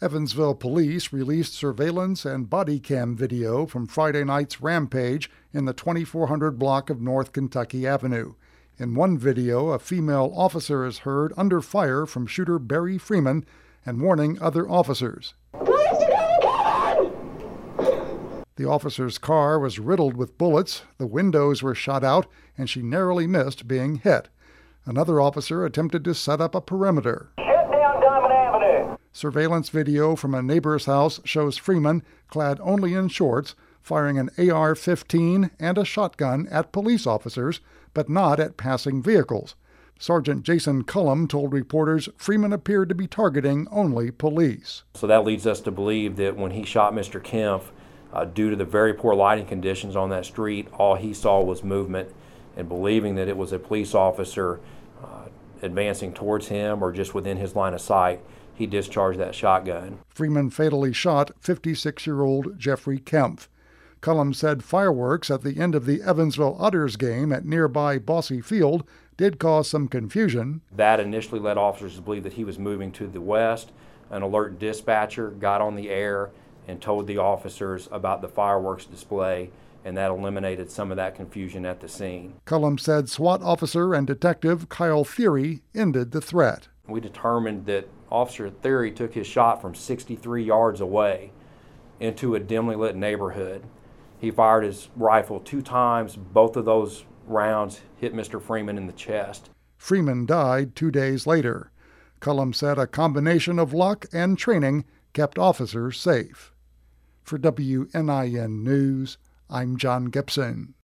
Evansville police released surveillance and body cam video from Friday night's rampage in the 2400 block of North Kentucky Avenue. In one video, a female officer is heard under fire from shooter Barry Freeman and warning other officers. The officer's car was riddled with bullets, the windows were shot out, and she narrowly missed being hit. Another officer attempted to set up a perimeter. Shut down Diamond Avenue. Surveillance video from a neighbor's house shows Freeman, clad only in shorts, firing an AR-15 and a shotgun at police officers, but not at passing vehicles. Sergeant Jason Cullum told reporters Freeman appeared to be targeting only police. So that leads us to believe that when he shot Mr. Kempf, due to the very poor lighting conditions on that street, all he saw was movement, and believing that it was a police officer advancing towards him or just within his line of sight, he discharged that shotgun. Freeman fatally shot 56-year-old Jeffrey Kempf. Cullum said fireworks at the end of the Evansville Otters game at nearby Bosse Field did cause some confusion. That initially led officers to believe that he was moving to the west. An alert dispatcher got on the air and told the officers about the fireworks display, and that eliminated some of that confusion at the scene. Cullum said SWAT officer and detective Kyle Theory ended the threat. We determined that Officer Theory took his shot from 63 yards away into a dimly lit neighborhood. He fired his rifle 2 times. Both of those rounds hit Mr. Freeman in the chest. Freeman died 2 days later. Cullum said a combination of luck and training kept officers safe. For WNIN News, I'm John Gibson.